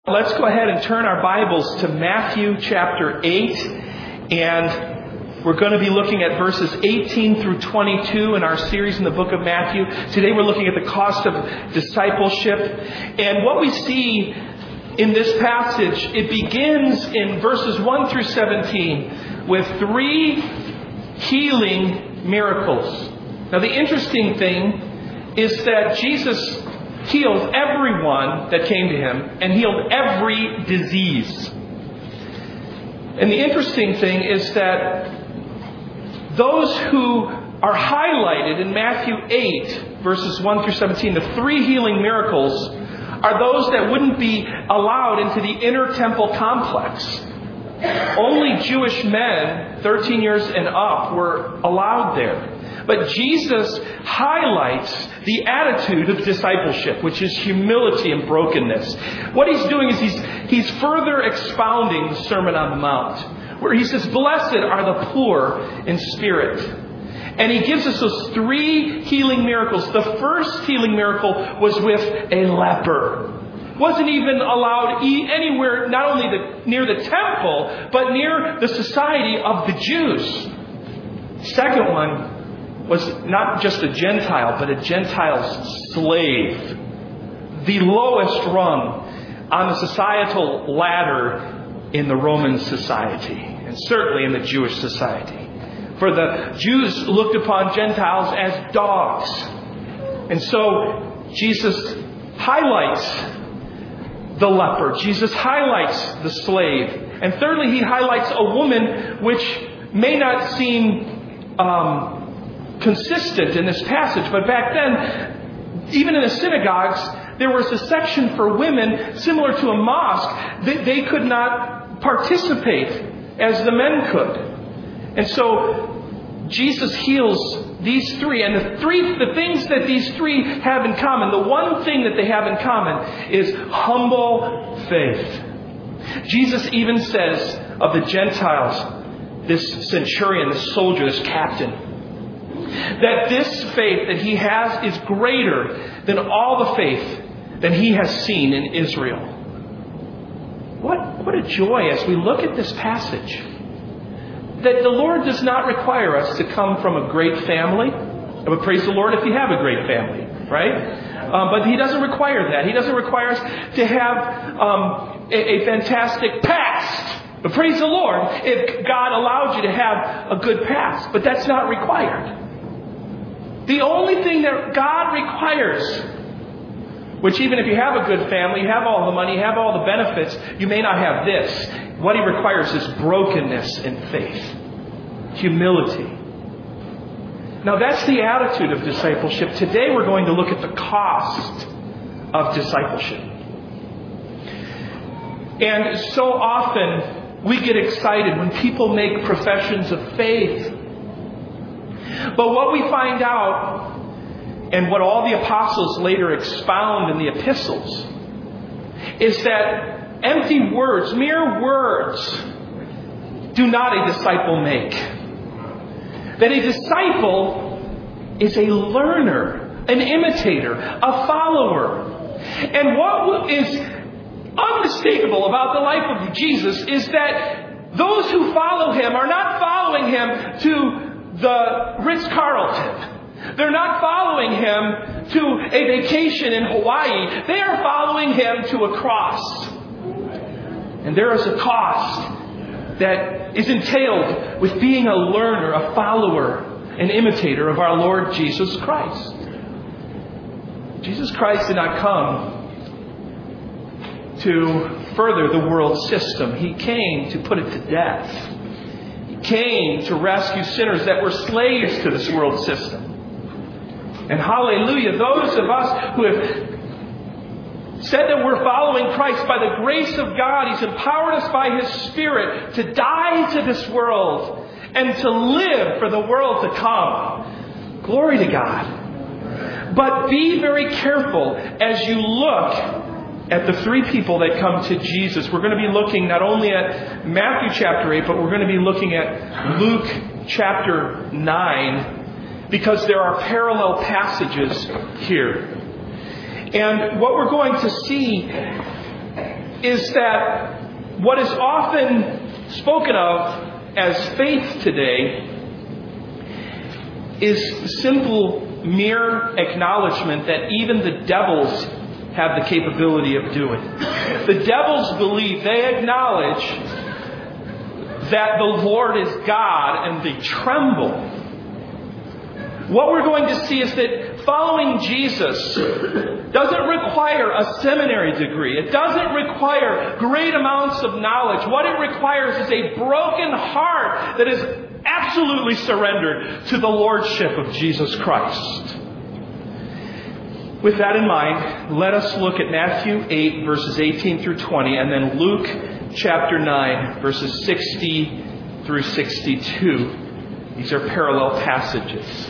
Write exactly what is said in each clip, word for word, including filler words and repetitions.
Let's go ahead and turn our Bibles to Matthew chapter eight, and we're going to be looking at verses eighteen through twenty-two in our series in the book of Matthew. Today we're looking at the cost of discipleship, and what we see in this passage, it begins in verses one through seventeen with three healing miracles. Now the interesting thing is that Jesus healed everyone that came to him and healed every disease. And the interesting thing is that those who are highlighted in Matthew eight, verses one through seventeen, the three healing miracles, are those that wouldn't be allowed into the inner temple complex. Only Jewish men, thirteen years and up, were allowed there. But Jesus highlights the attitude of discipleship, which is humility and brokenness. What he's doing is he's, he's further expounding the Sermon on the Mount, where he says, "Blessed are the poor in spirit." And he gives us those three healing miracles. The first healing miracle was with a leper. Wasn't even allowed anywhere, not only the, near the temple, but near the society of the Jews. Second one was not just a Gentile, but a Gentile's slave. The lowest rung on the societal ladder in the Roman society, and certainly in the Jewish society. For the Jews looked upon Gentiles as dogs. And so Jesus highlights the leper. Jesus highlights the slave. And thirdly, he highlights a woman which may not seem um, consistent in this passage, but back then, even in the synagogues, there was a section for women similar to a mosque. They, they could not participate as the men could. And so Jesus heals these three, and the three the things that these three have in common, the one thing that they have in common is humble faith. Jesus even says of the Gentiles, this centurion, this soldier, this captain, that this faith that he has is greater than all the faith that he has seen in Israel. What, what a joy as we look at this passage. That the Lord does not require us to come from a great family. But praise the Lord if you have a great family, right? Um, but He doesn't require that. He doesn't require us to have um, a, a fantastic past. But praise the Lord if God allowed you to have a good past. But that's not required. The only thing that God requires, which even if you have a good family, you have all the money, you have all the benefits, you may not have this. What He requires is brokenness in faith, humility. Now that's the attitude of discipleship. Today we're going to look at the cost of discipleship. And so often we get excited when people make professions of faith. But what we find out, and what all the apostles later expound in the epistles, is that empty words, mere words, do not a disciple make. That a disciple is a learner, an imitator, a follower. And what is unmistakable about the life of Jesus is that those who follow Him are not following Him to the Ritz-Carlton. They're not following Him to a vacation in Hawaii. They are following Him to a cross. And there is a cost that is entailed with being a learner, a follower, an imitator of our Lord Jesus Christ. Jesus Christ did not come to further the world system. He came to put it to death. Came to rescue sinners that were slaves to this world system. And hallelujah, those of us who have said that we're following Christ by the grace of God, He's empowered us by His Spirit to die to this world and to live for the world to come. Glory to God. But be very careful as you look at the three people that come to Jesus. We're going to be looking not only at Matthew chapter eight, but we're going to be looking at Luke chapter nine, because there are parallel passages here. And what we're going to see is that what is often spoken of as faith today is simple, mere acknowledgement that even the devils have the capability of doing. The devils believe, they acknowledge that the Lord is God, and they tremble. What we're going to see is that following Jesus doesn't require a seminary degree. It doesn't require great amounts of knowledge. What it requires is a broken heart that is absolutely surrendered to the lordship of Jesus Christ. With that in mind, let us look at Matthew eight, verses eighteen through twenty, and then Luke chapter nine, verses sixty through sixty-two. These are parallel passages.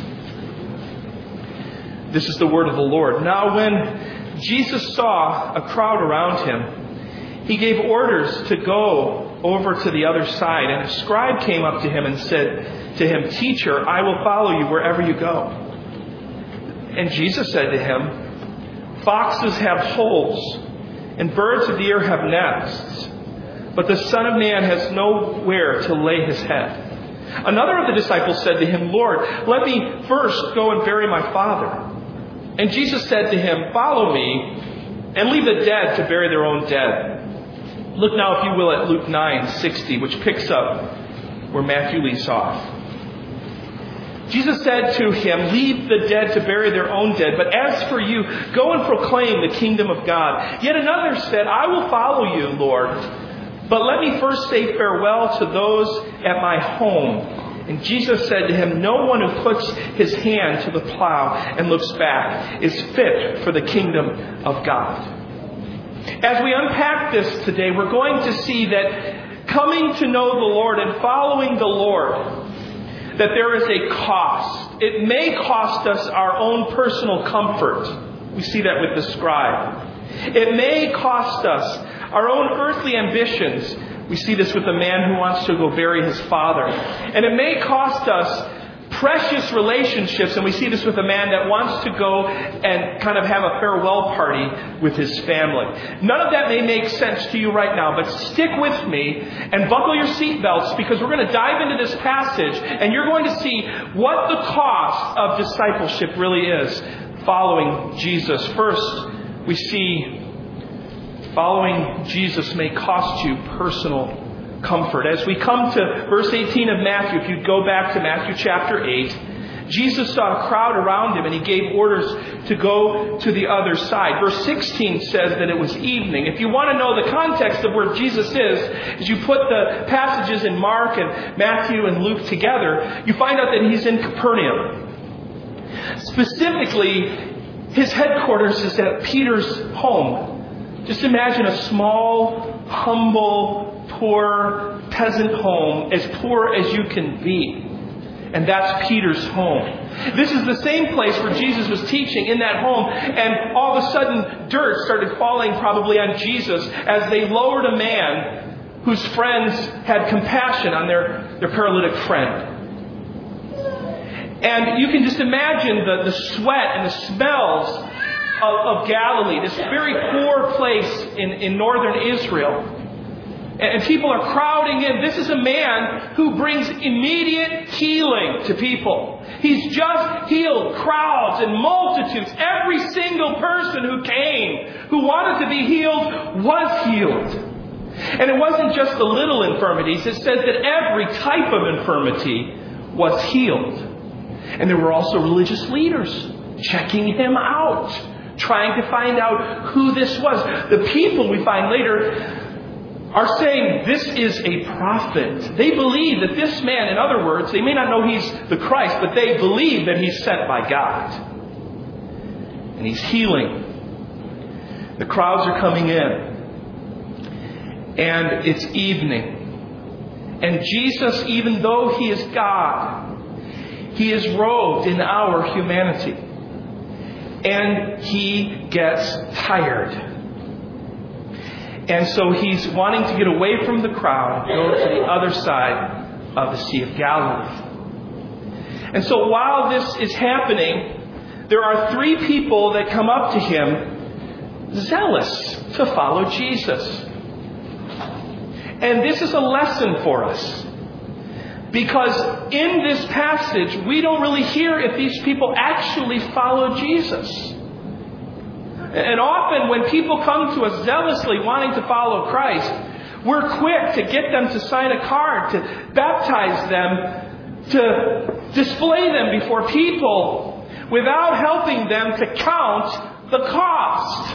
This is the word of the Lord. Now when Jesus saw a crowd around him, he gave orders to go over to the other side. And a scribe came up to him and said to him, "Teacher, I will follow you wherever you go." And Jesus said to him, "Foxes have holes, and birds of the air have nests, but the Son of Man has nowhere to lay his head." Another of the disciples said to him, "Lord, let me first go and bury my father." And Jesus said to him, "Follow me, and leave the dead to bury their own dead." Look now, if you will, at Luke nine sixty, which picks up where Matthew leaves off. Jesus said to him, "Leave the dead to bury their own dead, but as for you, go and proclaim the kingdom of God." Yet another said, "I will follow you, Lord, but let me first say farewell to those at my home." And Jesus said to him, "No one who puts his hand to the plow and looks back is fit for the kingdom of God." As we unpack this today, we're going to see that coming to know the Lord and following the Lord, that there is a cost. It may cost us our own personal comfort. We see that with the scribe. It may cost us our own earthly ambitions. We see this with a man who wants to go bury his father. And it may cost us precious relationships, and we see this with a man that wants to go and kind of have a farewell party with his family. None of that may make sense to you right now, but stick with me and buckle your seatbelts, because we're going to dive into this passage and you're going to see what the cost of discipleship really is following Jesus. First, we see following Jesus may cost you personal comfort. As we come to verse eighteen of Matthew, if you go back to Matthew chapter eight, Jesus saw a crowd around him and he gave orders to go to the other side. Verse sixteen says that it was evening. If you want to know the context of where Jesus is, as you put the passages in Mark and Matthew and Luke together, you find out that he's in Capernaum. Specifically, his headquarters is at Peter's home. Just imagine a small, humble, poor peasant home, as poor as you can be. And that's Peter's home. This is the same place where Jesus was teaching, in that home, and all of a sudden dirt started falling probably on Jesus as they lowered a man whose friends had compassion on their, their paralytic friend. And you can just imagine the, the sweat and the smells of, of Galilee, this very poor place in, in northern Israel. And people are crowding in. This is a man who brings immediate healing to people. He's just healed crowds and multitudes. Every single person who came, who wanted to be healed, was healed. And it wasn't just the little infirmities. It says that every type of infirmity was healed. And there were also religious leaders checking him out, trying to find out who this was. The people, we find later, are saying this is a prophet. They believe that this man, in other words, they may not know he's the Christ, but they believe that he's sent by God. And he's healing. The crowds are coming in. And it's evening. And Jesus, even though he is God, he is robed in our humanity. And he gets tired. And so he's wanting to get away from the crowd and go to the other side of the Sea of Galilee. And so while this is happening, there are three people that come up to him, zealous to follow Jesus. And this is a lesson for us. Because in this passage, we don't really hear if these people actually follow Jesus. And often when people come to us zealously wanting to follow Christ, we're quick to get them to sign a card, to baptize them, to display them before people without helping them to count the cost.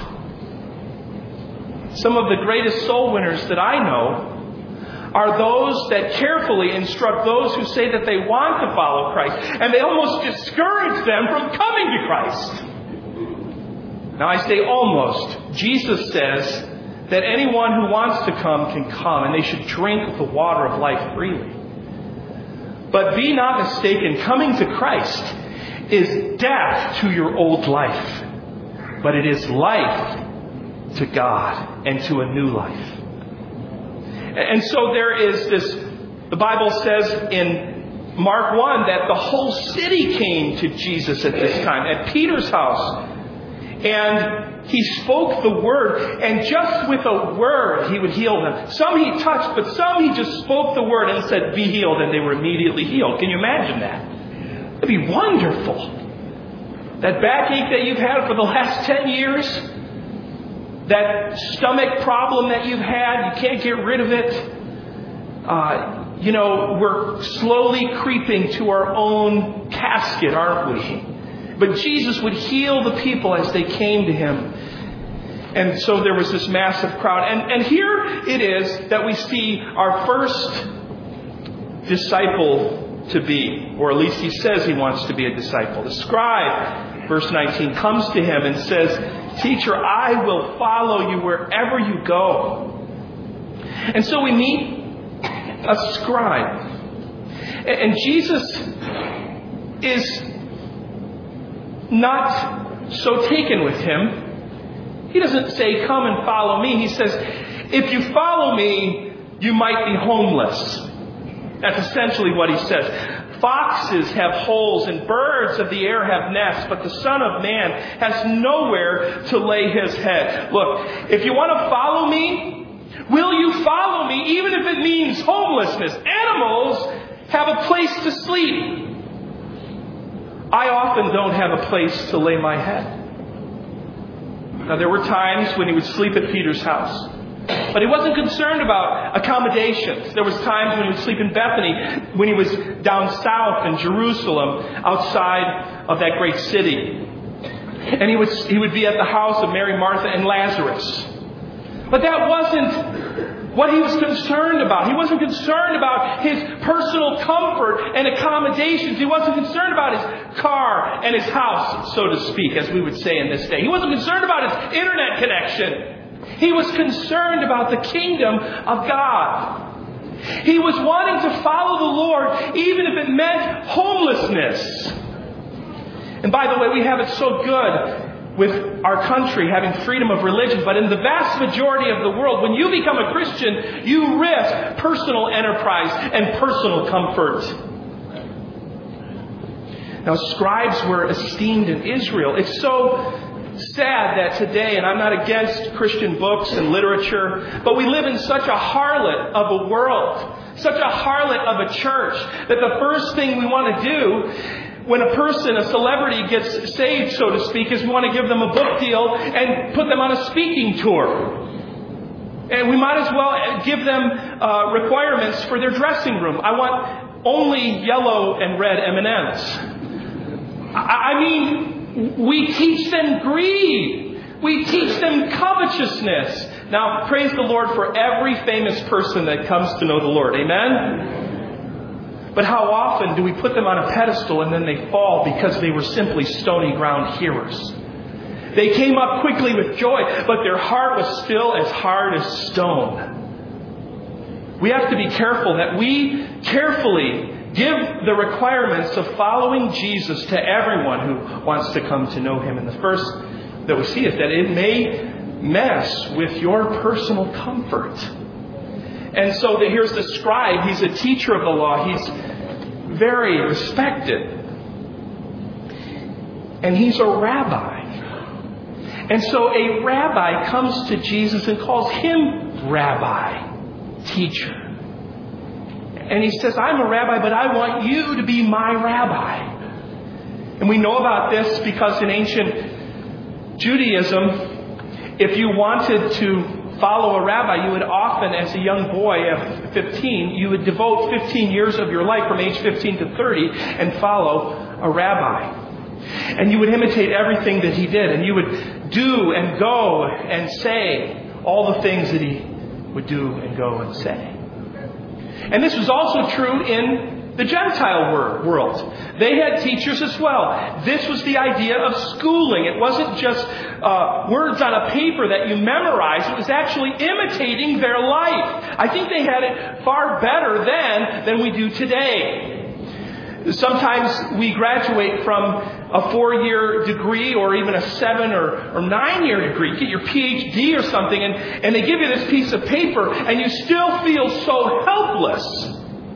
Some of the greatest soul winners that I know are those that carefully instruct those who say that they want to follow Christ, and they almost discourage them from coming to Christ. Now I say almost. Jesus says that anyone who wants to come can come, and they should drink the water of life freely. But be not mistaken, coming to Christ is death to your old life, but it is life to God and to a new life. And so there is this, the Bible says in Mark one that the whole city came to Jesus at this time, at Peter's house. And he spoke the word, and just with a word he would heal them. Some he touched, but some he just spoke the word and said, be healed, and they were immediately healed. Can you imagine that? It'd be wonderful. That backache that you've had for the last ten years, that stomach problem that you've had, you can't get rid of it. Uh, you know, we're slowly creeping to our own casket, aren't we? But Jesus would heal the people as they came to Him. And so there was this massive crowd. And, and here it is that we see our first disciple to be, or at least he says he wants to be a disciple. The scribe, verse nineteen, comes to him and says, Teacher, I will follow you wherever you go. And so we meet a scribe. And Jesus is not so taken with him. He doesn't say, come and follow me. He says, if you follow me, you might be homeless. That's essentially what he says. Foxes have holes and birds of the air have nests, but the Son of Man has nowhere to lay his head. Look, if you want to follow me, will you follow me even if it means homelessness? Animals have a place to sleep. I often don't have a place to lay my head. Now, there were times when he would sleep at Peter's house. But he wasn't concerned about accommodations. There was times when he would sleep in Bethany, when he was down south in Jerusalem, outside of that great city. And he would, he would be at the house of Mary, Martha, and Lazarus. But that wasn't what he was concerned about. He wasn't concerned about his personal comfort and accommodations. He wasn't concerned about his car and his house, so to speak, as we would say in this day. He wasn't concerned about his internet connection. He was concerned about the kingdom of God. He was wanting to follow the Lord even if it meant homelessness. And by the way, we have it so good with our country having freedom of religion, but in the vast majority of the world, when you become a Christian, you risk personal enterprise and personal comfort. Now, scribes were esteemed in Israel. It's so sad that today, and I'm not against Christian books and literature, but we live in such a harlot of a world, such a harlot of a church, that the first thing we want to do when a person, a celebrity, gets saved, so to speak, is we want to give them a book deal and put them on a speaking tour. And we might as well give them uh, requirements for their dressing room. I want only yellow and red M and M's. I, I mean... We teach them greed. We teach them covetousness. Now, praise the Lord for every famous person that comes to know the Lord. Amen? But how often do we put them on a pedestal and then they fall because they were simply stony ground hearers? They came up quickly with joy, but their heart was still as hard as stone. We have to be careful that we carefully give the requirements of following Jesus to everyone who wants to come to know Him. And the first that we see is that it may mess with your personal comfort. And so here's the scribe. He's a teacher of the law. He's very respected. And he's a rabbi. And so a rabbi comes to Jesus and calls him rabbi. teacher. And he says, I'm a rabbi, but I want you to be my rabbi. And we know about this because in ancient Judaism, if you wanted to follow a rabbi, you would often, as a young boy at fifteen, you would devote fifteen years of your life from age fifteen to thirty and follow a rabbi. And you would imitate everything that he did. And you would do and go and say all the things that he would do and go and say. And this was also true in the Gentile world. They had teachers as well. This was the idea of schooling. It wasn't just uh, words on a paper that you memorized. It was actually imitating their life. I think they had it far better then than we do today. Sometimes we graduate from a four-year degree or even a seven or, or nine-year degree. You get your P H D or something, and, and they give you this piece of paper, and you still feel so helpless.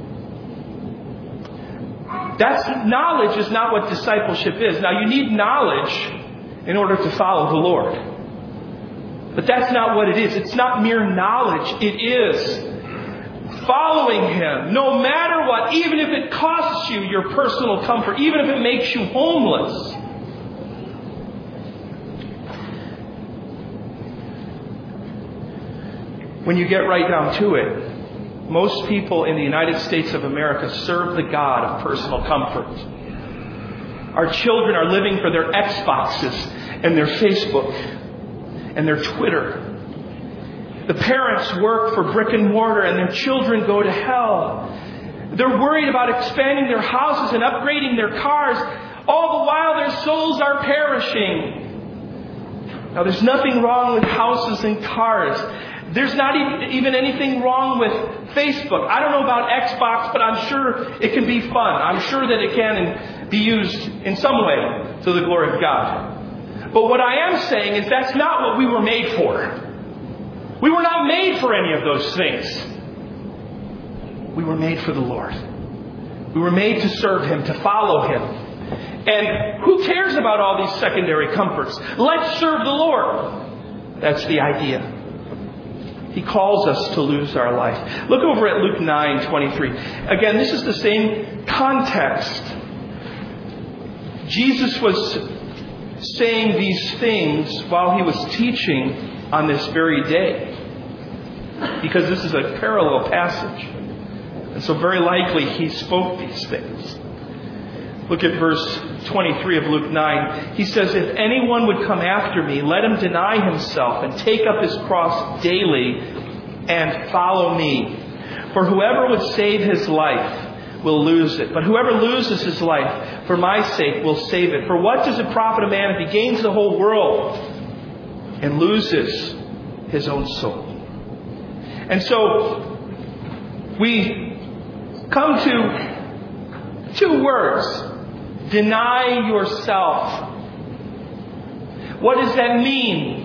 That's knowledge is not what discipleship is. Now, you need knowledge in order to follow the Lord. But that's not what it is. It's not mere knowledge. It is following Him, no matter what, even if it costs you your personal comfort, even if it makes you homeless. When you get right down to it, most people in the United States of America serve the God of personal comfort. Our children are living for their Xboxes and their Facebook and their Twitter. The parents work for brick and mortar and their children go to hell. They're worried about expanding their houses and upgrading their cars, all the while their souls are perishing. Now, there's nothing wrong with houses and cars. There's not even anything wrong with Facebook. I don't know about Xbox, but I'm sure it can be fun. I'm sure that it can be used in some way to the glory of God. But what I am saying is that's not what we were made for. We were not made for any of those things. We were made for the Lord. We were made to serve Him, to follow Him. And who cares about all these secondary comforts? Let's serve the Lord. That's the idea. He calls us to lose our life. Look over at Luke nine twenty-three. Again, this is the same context. Jesus was saying these things while He was teaching on this very day, because this is a parallel passage, and so very likely He spoke these things. Look at verse twenty-three of Luke nine. He says, if anyone would come after me, let him deny himself and take up his cross daily and follow me. For whoever would save his life will lose it, but whoever loses his life for my sake will save it. For what does it profit a man if he gains the whole world and loses his own soul? And so we come to two words. Deny yourself. What does that mean?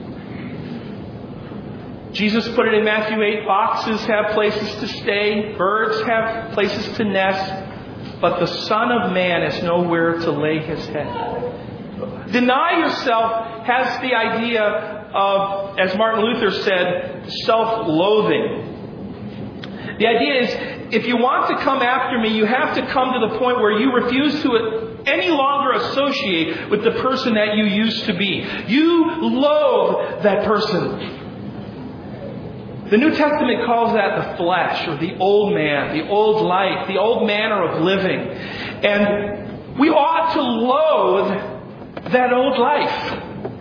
Jesus put it in Matthew eight. Foxes have places to stay. Birds have places to nest. But the Son of Man has nowhere to lay His head. Deny yourself has the idea of, as Martin Luther said, self-loathing. The idea is, if you want to come after me, you have to come to the point where you refuse to any longer associate with the person that you used to be. You loathe that person. The New Testament calls that the flesh, or the old man, the old life, the old manner of living. And we ought to loathe that old life.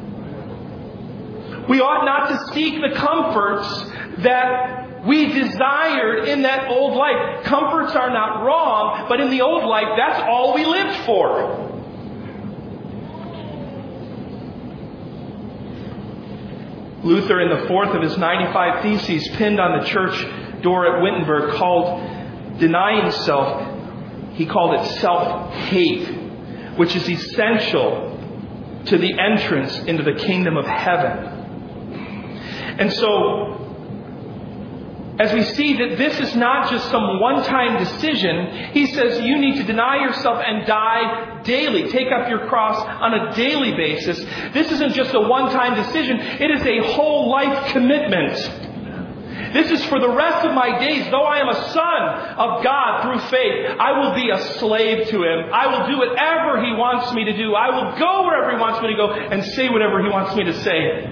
We ought not to seek the comforts that we desired in that old life. Comforts are not wrong, but in the old life, that's all we lived for. Luther, in the fourth of his ninety-five Theses pinned on the church door at Wittenberg, called denying self, he called it self-hate, which is essential to the entrance into the kingdom of heaven. And so, as we see that this is not just some one-time decision, he says you need to deny yourself and die daily. Take up your cross on a daily basis. This isn't just a one-time decision. It is a whole life commitment. This is for the rest of my days. Though I am a son of God through faith, I will be a slave to Him. I will do whatever He wants me to do. I will go wherever He wants me to go and say whatever He wants me to say.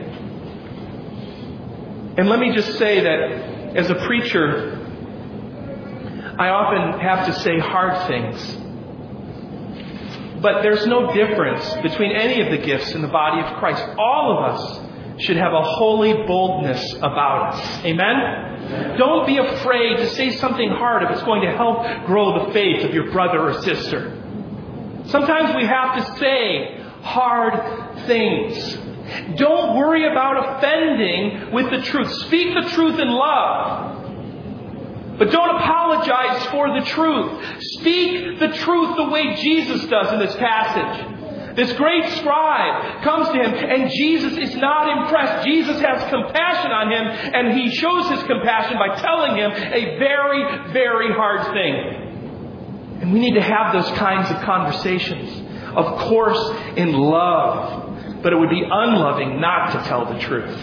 And let me just say that as a preacher, I often have to say hard things. But there's no difference between any of the gifts in the body of Christ. All of us should have a holy boldness about us. Amen? Amen? Don't be afraid to say something hard if it's going to help grow the faith of your brother or sister. Sometimes we have to say hard things. Don't worry about offending with the truth. Speak the truth in love. But don't apologize for the truth. Speak the truth the way Jesus does in this passage. This great scribe comes to him and Jesus is not impressed. Jesus has compassion on him and He shows His compassion by telling him a very, very hard thing. And we need to have those kinds of conversations. Of course, in love. But it would be unloving not to tell the truth.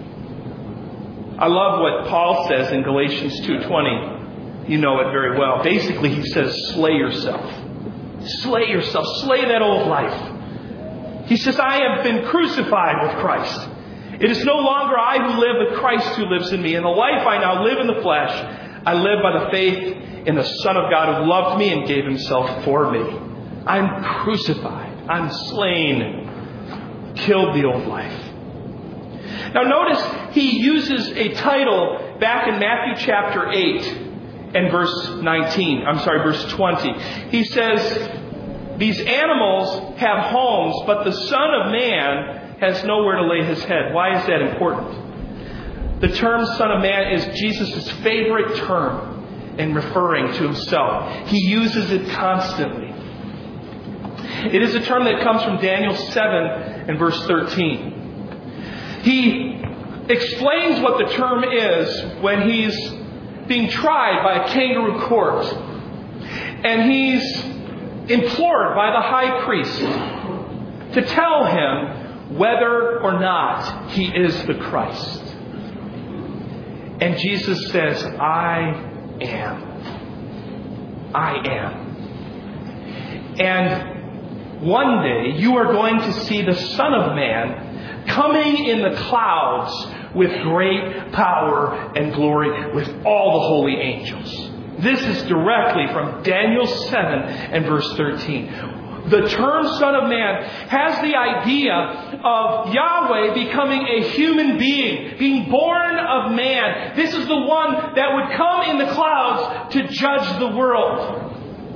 I love what Paul says in Galatians two twenty. You know it very well. Basically, he says, slay yourself. Slay yourself. Slay that old life. He says, I have been crucified with Christ. It is no longer I who live, but Christ who lives in me. And the life I now live in the flesh, I live by the faith in the Son of God who loved me and gave Himself for me. I'm crucified. I'm slain. Killed the old life. Now notice he uses a title back in Matthew chapter eight and verse nineteen. I'm sorry, verse twenty. He says, these animals have homes, but the Son of Man has nowhere to lay His head. Why is that important? The term Son of Man is Jesus' favorite term in referring to Himself. He uses it constantly. It is a term that comes from Daniel seven and verse thirteen. He explains what the term is when he's being tried by a kangaroo court. And he's implored by the high priest to tell him whether or not he is the Christ. And Jesus says, I am. I am. And one day you are going to see the Son of Man coming in the clouds with great power and glory with all the holy angels. This is directly from Daniel seven and verse thirteen. The term Son of Man has the idea of Yahweh becoming a human being, being born of man. This is the one that would come in the clouds to judge the world.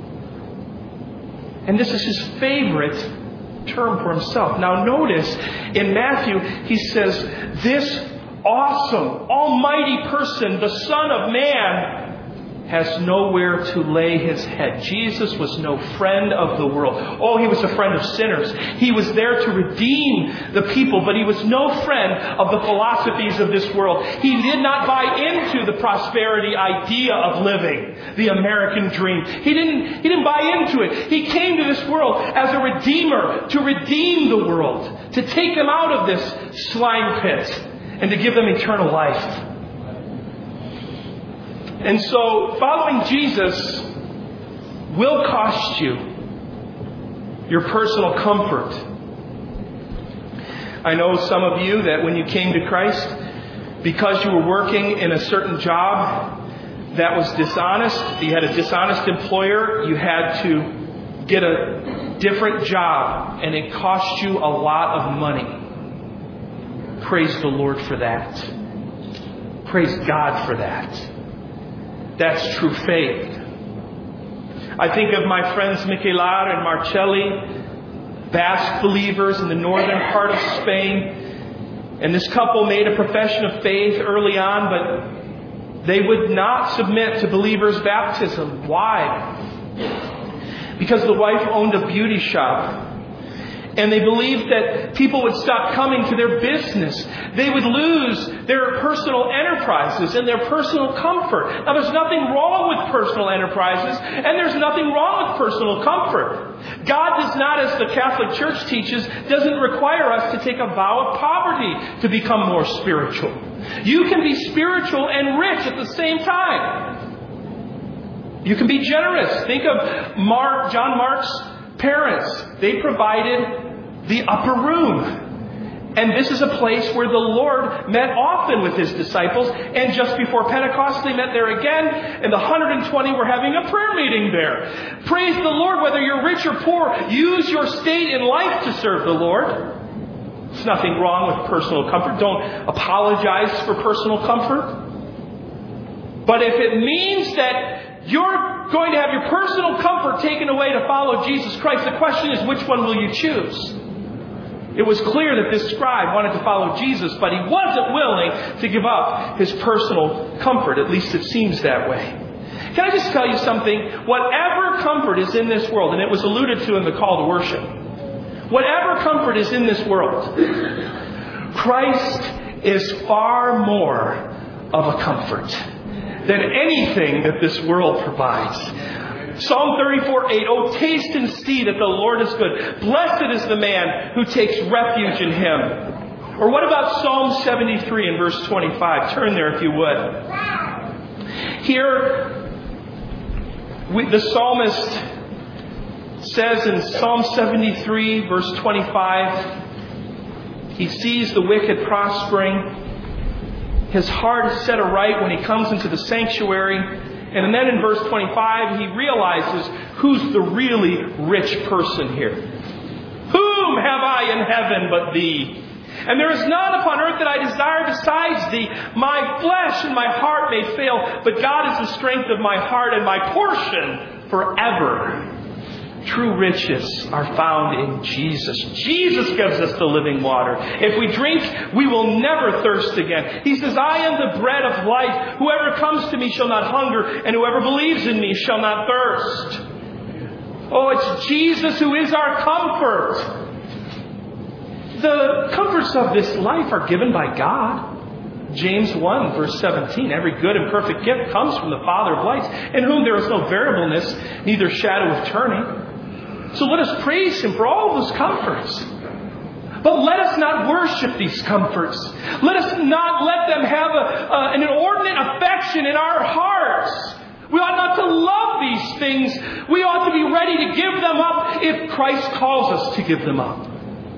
And this is His favorite term for Himself. Now notice in Matthew he says this awesome almighty person, the Son of Man, has nowhere to lay His head. Jesus was no friend of the world. Oh, He was a friend of sinners. He was there to redeem the people, but He was no friend of the philosophies of this world. He did not buy into the prosperity idea of living, the American dream. He didn't, he didn't buy into it. He came to this world as a redeemer, to redeem the world, to take them out of this slime pit and to give them eternal life. And so following Jesus will cost you your personal comfort. I know some of you that when you came to Christ, because you were working in a certain job that was dishonest, you had a dishonest employer, you had to get a different job, and it cost you a lot of money. Praise the Lord for that. Praise God for that. That's true faith. I think of my friends Michelar and Marcelli, Basque believers in the northern part of Spain. And this couple made a profession of faith early on, but they would not submit to believers' baptism. Why? Because the wife owned a beauty shop. And they believed that people would stop coming to their business. They would lose their personal enterprises and their personal comfort. Now, there's nothing wrong with personal enterprises, and there's nothing wrong with personal comfort. God does not, as the Catholic Church teaches, doesn't require us to take a vow of poverty to become more spiritual. You can be spiritual and rich at the same time. You can be generous. Think of Mark, John Mark's parents. They provided the upper room. And this is a place where the Lord met often with His disciples. And just before Pentecost, they met there again. And the one hundred twenty were having a prayer meeting there. Praise the Lord, whether you're rich or poor. Use your state in life to serve the Lord. There's nothing wrong with personal comfort. Don't apologize for personal comfort. But if it means that you're going to have your personal comfort taken away to follow Jesus Christ, the question is, which one will you choose? It was clear that this scribe wanted to follow Jesus, but he wasn't willing to give up his personal comfort. At least it seems that way. Can I just tell you something? Whatever comfort is in this world, and it was alluded to in the call to worship, whatever comfort is in this world, Christ is far more of a comfort than anything that this world provides. Psalm thirty-four eight, oh, taste and see that the Lord is good. Blessed is the man who takes refuge in Him. Or what about Psalm seventy-three and verse twenty-five? Turn there if you would. Here, we, the psalmist says in Psalm seventy-three verse twenty-five, he sees the wicked prospering. His heart is set aright when he comes into the sanctuary. And then in verse twenty-five, he realizes who's the really rich person here. Whom have I in heaven but Thee? And there is none upon earth that I desire besides Thee. My flesh and my heart may fail, but God is the strength of my heart and my portion forever. True riches are found in Jesus. Jesus gives us the living water. If we drink, we will never thirst again. He says, I am the bread of life. Whoever comes to me shall not hunger, and whoever believes in me shall not thirst. Oh, it's Jesus who is our comfort. The comforts of this life are given by God. James one, verse seventeen, every good and perfect gift comes from the Father of lights, in whom there is no variableness, neither shadow of turning. So let us praise Him for all those comforts. But let us not worship these comforts. Let us not let them have a, a, an inordinate affection in our hearts. We ought not to love these things. We ought to be ready to give them up if Christ calls us to give them up.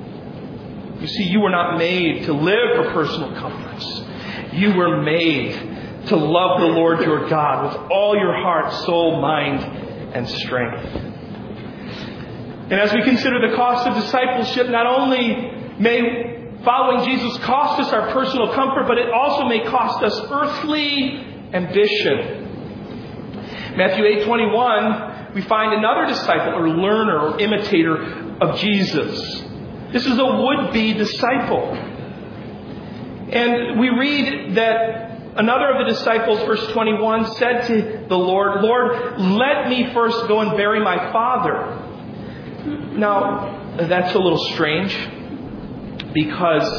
You see, you were not made to live for personal comforts. You were made to love the Lord your God with all your heart, soul, mind, and strength. And as we consider the cost of discipleship, not only may following Jesus cost us our personal comfort, but it also may cost us earthly ambition. Matthew eight twenty-one, we find another disciple or learner or imitator of Jesus. This is a would-be disciple. And we read that another of the disciples, verse twenty-one, said to the Lord, Lord, let me first go and bury my father. Now, that's a little strange because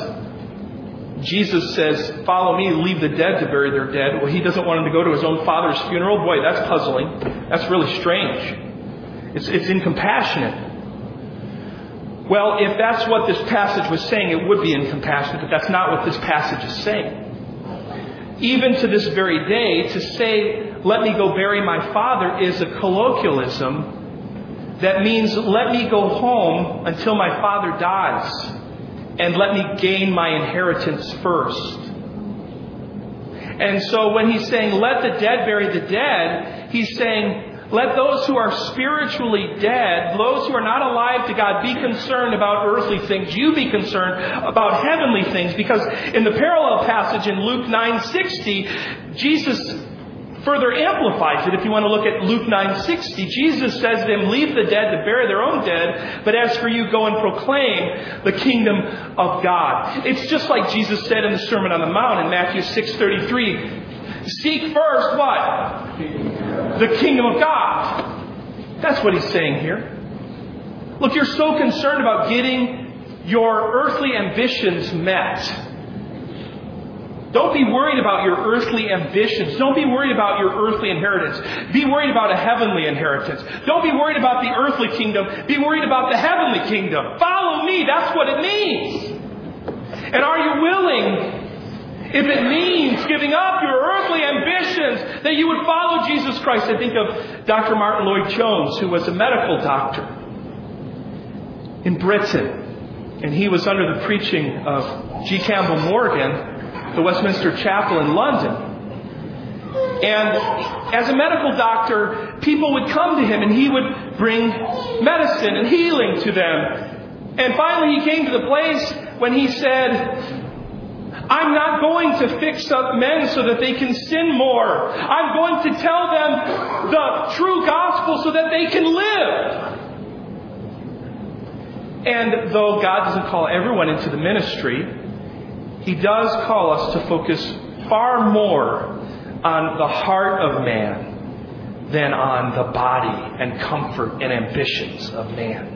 Jesus says, follow me, leave the dead to bury their dead. Well, He doesn't want him to go to His own father's funeral. Boy, that's puzzling. That's really strange. It's, it's incompassionate. Well, if that's what this passage was saying, it would be incompassionate, but that's not what this passage is saying. Even to this very day, to say, let me go bury my father is a colloquialism that means let me go home until my father dies and let me gain my inheritance first. And so when He's saying let the dead bury the dead, He's saying let those who are spiritually dead, those who are not alive to God, be concerned about earthly things. You be concerned about heavenly things. Because in the parallel passage in Luke nine sixty, Jesus further amplifies it. If you want to look at Luke nine sixty, Jesus says to them, leave the dead to bury their own dead, but as for you, go and proclaim the kingdom of God. It's just like Jesus said in the Sermon on the Mount in Matthew six thirty-three, seek first what? The kingdom of God. That's what He's saying here. Look, you're so concerned about getting your earthly ambitions met. Don't be worried about your earthly ambitions. Don't be worried about your earthly inheritance. Be worried about a heavenly inheritance. Don't be worried about the earthly kingdom. Be worried about the heavenly kingdom. Follow me. That's what it means. And are you willing, if it means giving up your earthly ambitions, that you would follow Jesus Christ. I think of Doctor Martin Lloyd-Jones, who was a medical doctor in Britain. And he was under the preaching of G. Campbell Morgan, the Westminster Chapel in London. And as a medical doctor, people would come to him and he would bring medicine and healing to them. And finally he came to the place when he said, I'm not going to fix up men so that they can sin more. I'm going to tell them the true gospel so that they can live. And though God doesn't call everyone into the ministry, He does call us to focus far more on the heart of man than on the body and comfort and ambitions of man.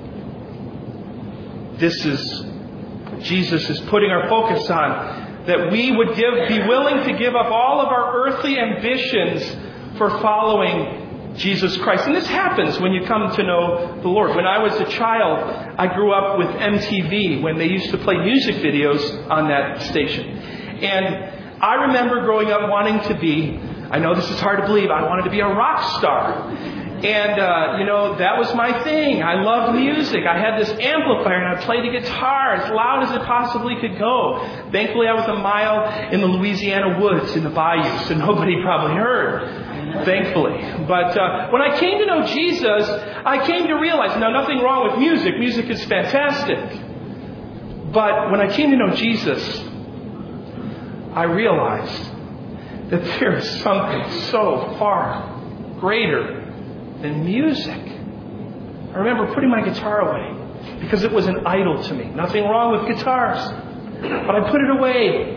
This is Jesus is putting our focus on, that we would give, be willing to give up all of our earthly ambitions for following Jesus Christ. And this happens when you come to know the Lord. When I was a child, I grew up with M T V when they used to play music videos on that station. And I remember growing up wanting to be, I know this is hard to believe, I wanted to be a rock star. And, uh, you know, that was my thing. I loved music. I had this amplifier and I played the guitar as loud as it possibly could go. Thankfully, I was a mile in the Louisiana woods in the bayou, so nobody probably heard. Thankfully. But uh, when I came to know Jesus, I came to realize, now nothing wrong with music. Music is fantastic. But when I came to know Jesus, I realized that there is something so far greater than music. I remember putting my guitar away because it was an idol to me. Nothing wrong with guitars, but I put it away.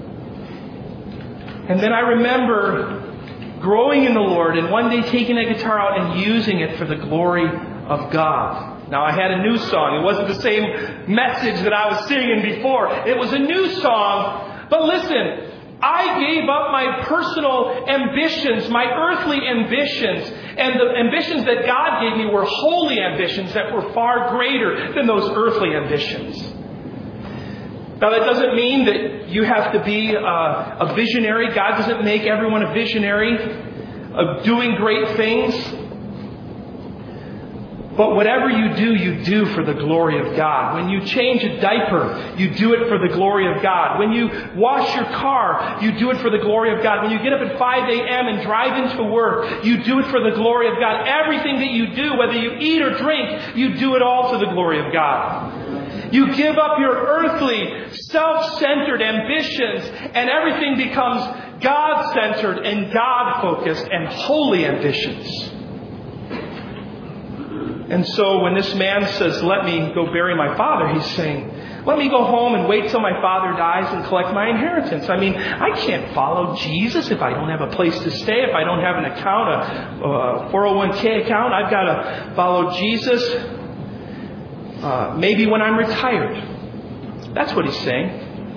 And then I remember growing in the Lord and one day taking that guitar out and using it for the glory of God. Now I had a new song. It wasn't the same message that I was singing before. It was a new song. But listen, I gave up my personal ambitions, my earthly ambitions, and the ambitions that God gave me were holy ambitions that were far greater than those earthly ambitions. Now that doesn't mean that you have to be a, a visionary. God doesn't make everyone a visionary of doing great things. But whatever you do, you do for the glory of God. When you change a diaper, you do it for the glory of God. When you wash your car, you do it for the glory of God. When you get up at five a.m. and drive into work, you do it for the glory of God. Everything that you do, whether you eat or drink, you do it all to the glory of God. You give up your earthly, self-centered ambitions, and everything becomes God-centered and God-focused and holy ambitions. And so when this man says, let me go bury my father, he's saying, let me go home and wait till my father dies and collect my inheritance. I mean, I can't follow Jesus if I don't have a place to stay, if I don't have an account, a, a four oh one k account. I've got to follow Jesus uh, maybe when I'm retired. That's what he's saying.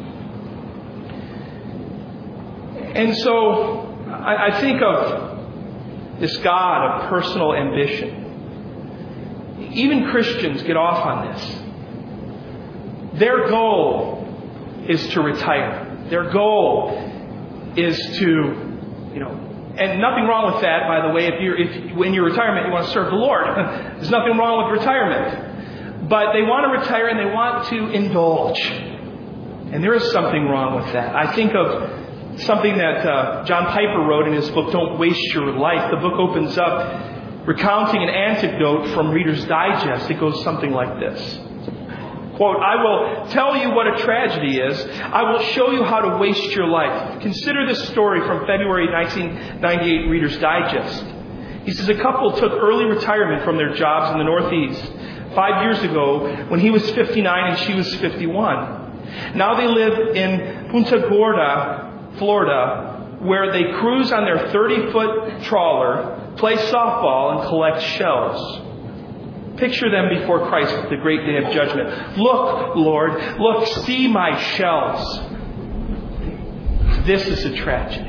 And so I, I think of this God of personal ambition. Even Christians get off on this. Their goal is to retire. Their goal is to, you know, and nothing wrong with that, by the way. If you're, if when you're retirement, you want to serve the Lord. There's nothing wrong with retirement. But they want to retire and they want to indulge. And there is something wrong with that. I think of something that uh, John Piper wrote in his book, Don't Waste Your Life. The book opens up recounting an anecdote from Reader's Digest. It goes something like this. Quote, I will tell you what a tragedy is. I will show you how to waste your life. Consider this story from February nineteen ninety-eight, Reader's Digest. He says a couple took early retirement from their jobs in the Northeast five years ago when he was fifty-nine and she was fifty-one. Now they live in Punta Gorda, Florida, where they cruise on their thirty-foot trawler, play softball, and collect shells. Picture them before Christ at the great day of judgment. Look, Lord, look, see my shells. This is a tragedy.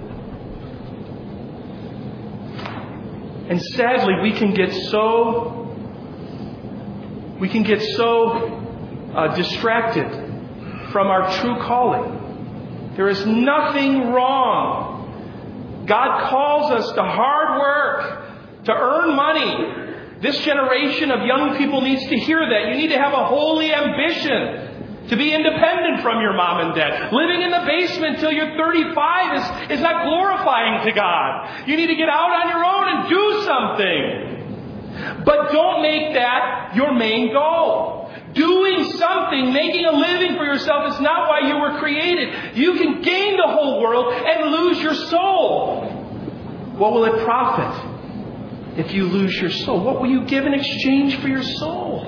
And sadly, we can get so, we can get so uh, distracted from our true calling. There is nothing wrong. God calls us to hard work, to earn money. This generation of young people needs to hear that. You need to have a holy ambition to be independent from your mom and dad. Living in the basement till you're thirty-five is, is not glorifying to God. You need to get out on your own and do something. But don't make that your main goal. Doing something, making a living for yourself is not why you were created. You can gain the whole world and lose your soul. What will it profit if you lose your soul? What will you give in exchange for your soul?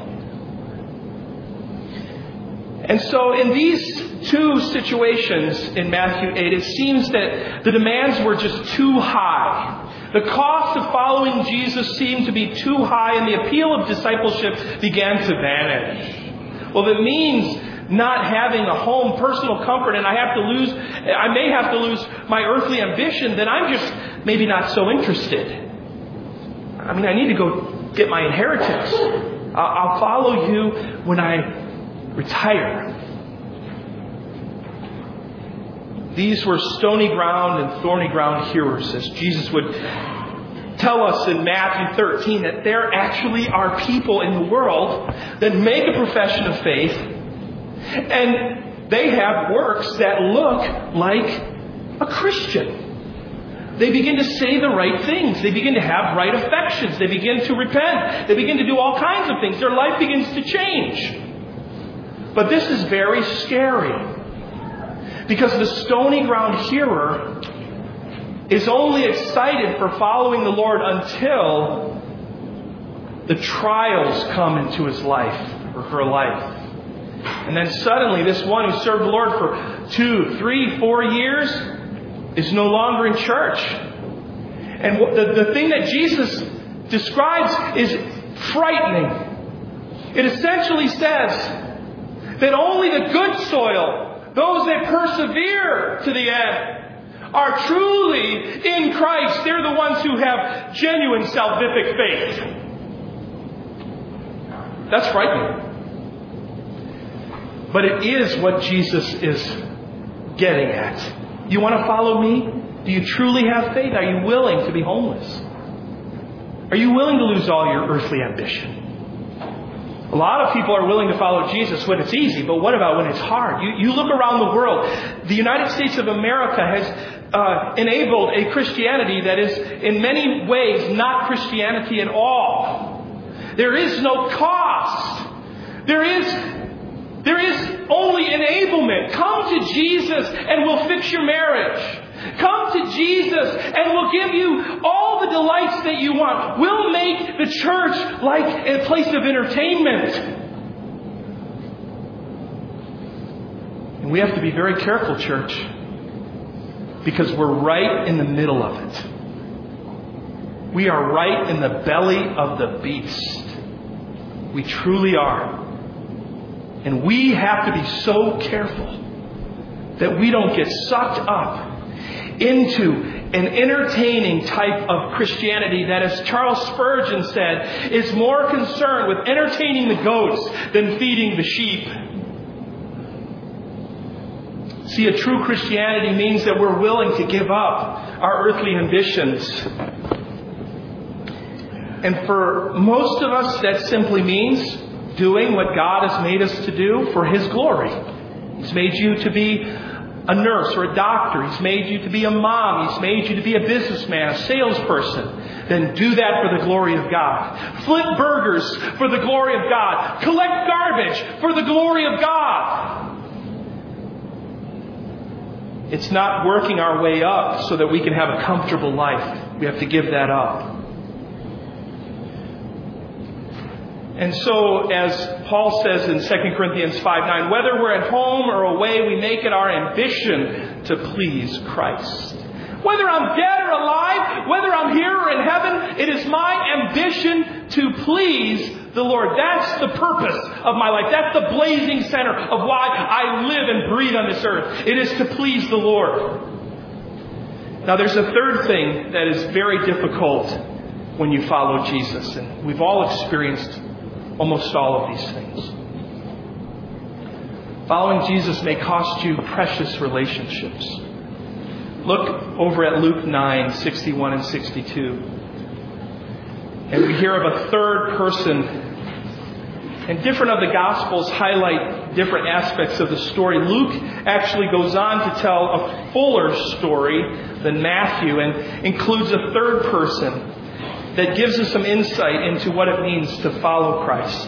And so in these two situations in Matthew eight, it seems that the demands were just too high. The cost of following Jesus seemed to be too high, and the appeal of discipleship began to vanish. Well, if it means not having a home, personal comfort, and I have to lose, I may have to lose my earthly ambition, then I'm just maybe not so interested. I mean, I need to go get my inheritance. I'll follow you when I retire. These were stony ground and thorny ground hearers, as Jesus would tell us in Matthew thirteen, that there actually are people in the world that make a profession of faith, and they have works that look like a Christian. They begin to say the right things. They begin to have right affections. They begin to repent. They begin to do all kinds of things. Their life begins to change. But this is very scary, because the stony ground hearer is only excited for following the Lord until the trials come into his life or her life. And then suddenly this one who served the Lord for two, three, four years is no longer in church. And the, the thing that Jesus describes is frightening. It essentially says that only the good soil, those that persevere to the end, are truly in Christ. They're the ones who have genuine salvific faith. That's frightening. But it is what Jesus is getting at. You want to follow me? Do you truly have faith? Are you willing to be homeless? Are you willing to lose all your earthly ambition? A lot of people are willing to follow Jesus when it's easy, but what about when it's hard? You, you look around the world. The United States of America has uh, enabled a Christianity that is in many ways not Christianity at all. There is no cost. There is, there is only enablement. Come to Jesus and we'll fix your marriage. Come to Jesus and we'll give you all the delights that you want. We'll make the church like a place of entertainment. And we have to be very careful, church, because we're right in the middle of it. We are right in the belly of the beast. We truly are. And we have to be so careful that we don't get sucked up into an entertaining type of Christianity that, as Charles Spurgeon said, is more concerned with entertaining the goats than feeding the sheep. See, a true Christianity means that we're willing to give up our earthly ambitions. And for most of us, that simply means doing what God has made us to do for His glory. He's made you to be a nurse or a doctor. He's made you to be a mom. He's made you to be a businessman, a salesperson. Then do that for the glory of God. Flip burgers for the glory of God. Collect garbage for the glory of God. It's not working our way up so that we can have a comfortable life. We have to give that up. And so, as Paul says in Second Corinthians five nine, whether we're at home or away, we make it our ambition to please Christ. Whether I'm dead or alive, whether I'm here or in heaven, it is my ambition to please the Lord. That's the purpose of my life. That's the blazing center of why I live and breathe on this earth. It is to please the Lord. Now, there's a third thing that is very difficult when you follow Jesus. And we've all experienced almost all of these things. Following Jesus may cost you precious relationships. Look over at Luke nine, sixty-one and sixty-two. And we hear of a third person. And different of the Gospels highlight different aspects of the story. Luke actually goes on to tell a fuller story than Matthew and includes a third person that gives us some insight into what it means to follow Christ.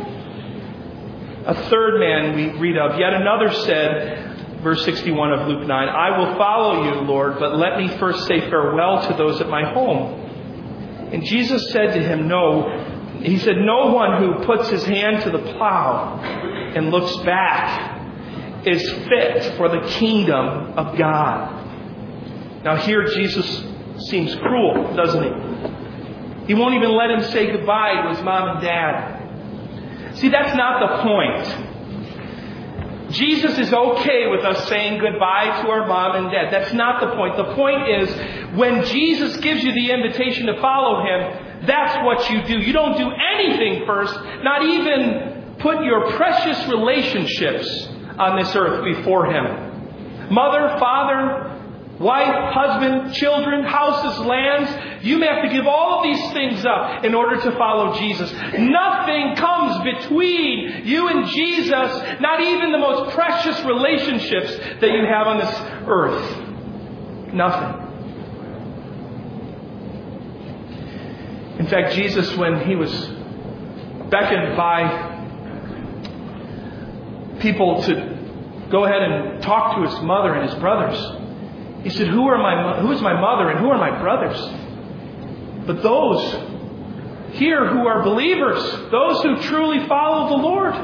A third man we read of. Yet another said, verse sixty-one of Luke nine, I will follow you, Lord, but let me first say farewell to those at my home. And Jesus said to him, No. He said, no one who puts his hand to the plow and looks back is fit for the kingdom of God. Now here Jesus seems cruel, doesn't he? He won't even let him say goodbye to his mom and dad. See, that's not the point. Jesus is okay with us saying goodbye to our mom and dad. That's not the point. The point is, when Jesus gives you the invitation to follow him, that's what you do. You don't do anything first, not even put your precious relationships on this earth before him. Mother, father, wife, husband, children, houses, lands. You may have to give all of these things up in order to follow Jesus. Nothing comes between you and Jesus, not even the most precious relationships that you have on this earth. Nothing. In fact, Jesus, when he was beckoned by people to go ahead and talk to his mother and his brothers, he said, Who are my who is my mother and who are my brothers? But those here who are believers, those who truly follow the Lord.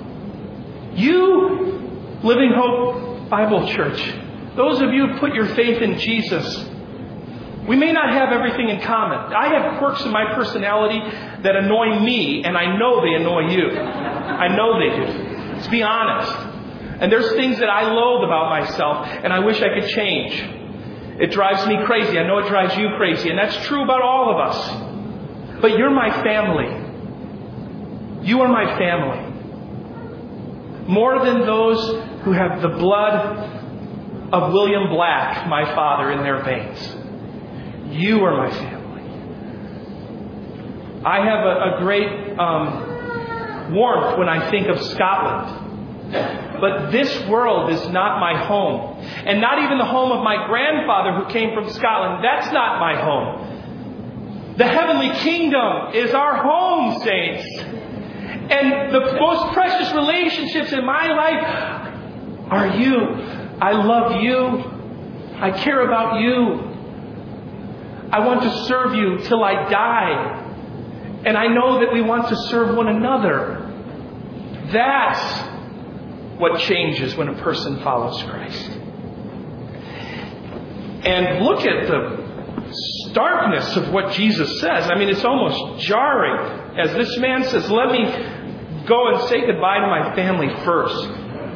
You, Living Hope Bible Church, those of you who put your faith in Jesus, we may not have everything in common. I have quirks in my personality that annoy me, and I know they annoy you. I know they do. Let's be honest. And there's things that I loathe about myself, and I wish I could change. It drives me crazy. I know it drives you crazy, and that's true about all of us. But you're my family. You are my family. More than those who have the blood of William Black, my father, in their veins. You are my family. I have a, a great um, warmth when I think of Scotland. But this world is not my home. And not even the home of my grandfather who came from Scotland. That's not my home. The heavenly kingdom is our home, saints. And the most precious relationships in my life are you. I love you. I care about you. I want to serve you till I die. And I know that we want to serve one another. That's what changes when a person follows Christ. And look at the starkness of what Jesus says. I mean, it's almost jarring. As this man says, let me go and say goodbye to my family first.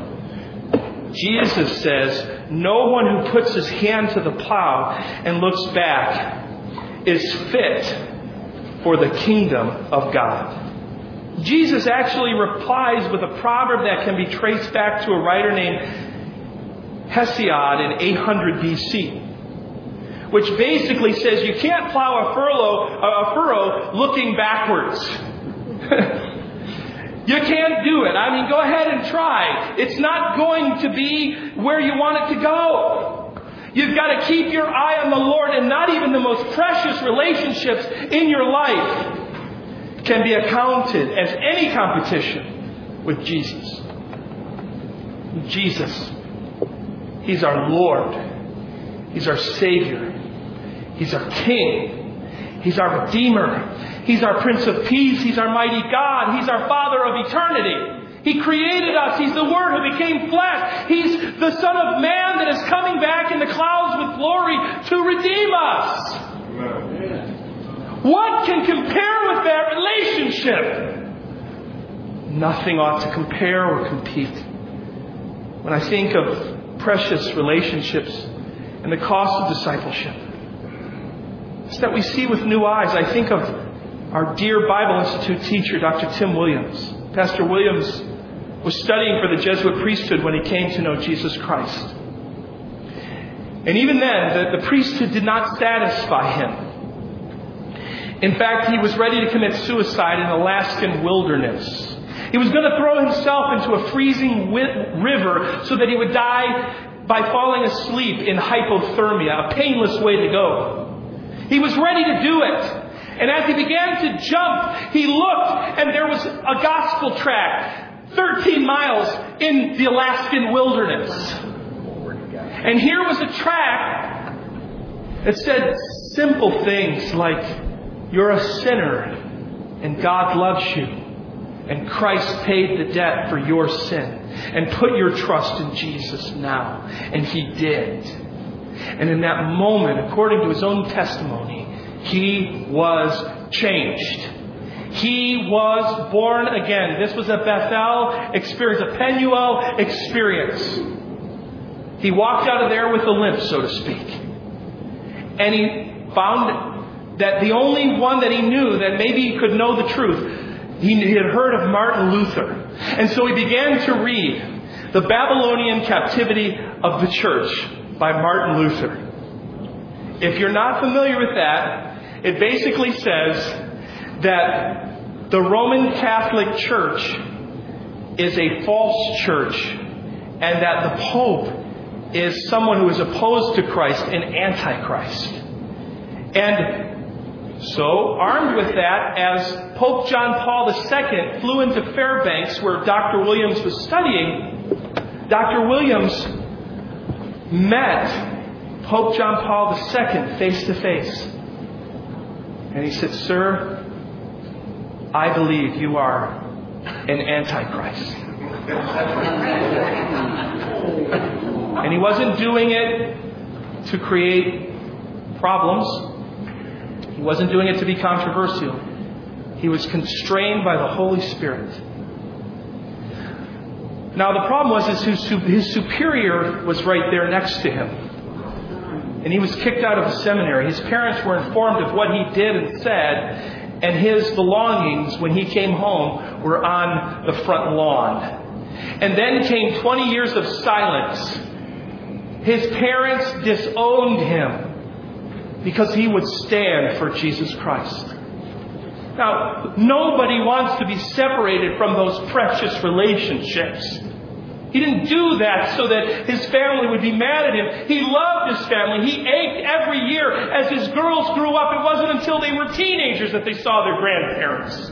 Jesus says, no one who puts his hand to the plow and looks back is fit for the kingdom of God. Jesus actually replies with a proverb that can be traced back to a writer named Hesiod in eight hundred B C, which basically says you can't plow a furrow, a furrow looking backwards. You can't do it. I mean, go ahead and try. It's not going to be where you want it to go. You've got to keep your eye on the Lord, and not even the most precious relationships in your life can be accounted as any competition with Jesus. Jesus, He's our Lord. He's our Savior. He's our King. He's our Redeemer. He's our Prince of Peace. He's our mighty God. He's our Father of eternity. He created us. He's the Word who became flesh. He's the Son of Man that is coming back in the clouds with glory to redeem us. Amen. What can compare with that relationship? Nothing ought to compare or compete. When I think of precious relationships and the cost of discipleship, it's that we see with new eyes. I think of our dear Bible Institute teacher, Doctor Tim Williams. Pastor Williams was studying for the Jesuit priesthood when he came to know Jesus Christ. And even then, the, the priesthood did not satisfy him. In fact, he was ready to commit suicide in the Alaskan wilderness. He was going to throw himself into a freezing river so that he would die by falling asleep in hypothermia, a painless way to go. He was ready to do it. And as he began to jump, he looked and there was a gospel tract, thirteen miles in the Alaskan wilderness. And here was a tract that said simple things like, you're a sinner and God loves you. And Christ paid the debt for your sin. And put your trust in Jesus now. And He did. And in that moment, according to his own testimony, he was changed. He was born again. This was a Bethel experience, a Penuel experience. He walked out of there with a limp, so to speak. And he found that the only one that he knew that maybe he could know the truth, he had heard of Martin Luther. And so he began to read The Babylonian Captivity of the Church by Martin Luther. If you're not familiar with that, it basically says that the Roman Catholic Church is a false church and that the Pope is someone who is opposed to Christ and Antichrist. And so, armed with that, as Pope John Paul the Second flew into Fairbanks, where Doctor Williams was studying, Doctor Williams met Pope John Paul the Second face to face. And he said, "Sir, I believe you are an Antichrist." And he wasn't doing it to create problems. He wasn't doing it to be controversial. He was constrained by the Holy Spirit. Now the problem was his, his superior was right there next to him. And he was kicked out of the seminary. His parents were informed of what he did and said. And his belongings, when he came home, were on the front lawn. And then came twenty years of silence. His parents disowned him because he would stand for Jesus Christ. Now, nobody wants to be separated from those precious relationships. He didn't do that so that his family would be mad at him. He loved his family. He ached every year as his girls grew up. It wasn't until they were teenagers that they saw their grandparents.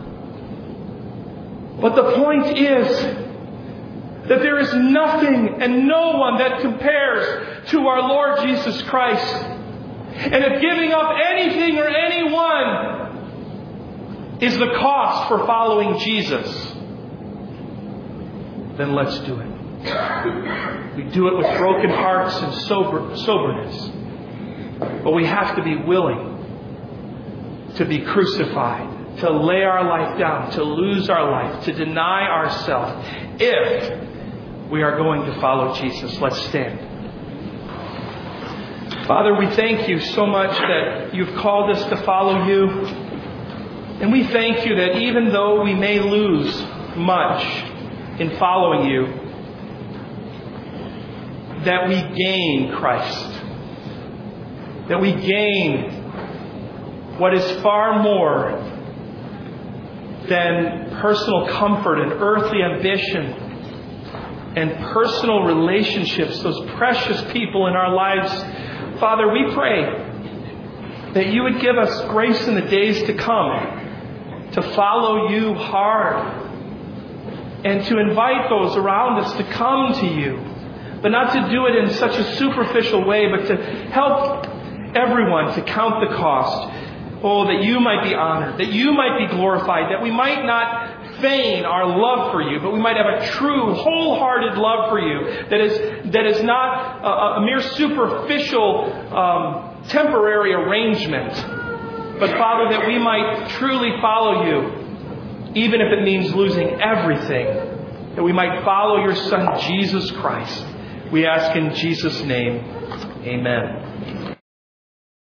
But the point is that there is nothing and no one that compares to our Lord Jesus Christ. And if giving up anything or anyone is the cost for following Jesus, then let's do it. We do it with broken hearts and sober, soberness. But we have to be willing to be crucified, to lay our life down, to lose our life, to deny ourselves, if we are going to follow Jesus. Let's stand. Father, we thank you so much that you've called us to follow you. And we thank you that even though we may lose much in following you, that we gain Christ. That we gain what is far more than personal comfort and earthly ambition and personal relationships, those precious people in our lives. Father, we pray that you would give us grace in the days to come to follow you hard and to invite those around us to come to you, but not to do it in such a superficial way, but to help everyone to count the cost. Oh, that you might be honored, that you might be glorified, that we might not feign our love for you, but we might have a true, wholehearted love for you that is that is not a, a mere superficial, um, temporary arrangement. But Father, that we might truly follow you, even if it means losing everything, that we might follow your Son, Jesus Christ. We ask in Jesus' name, amen.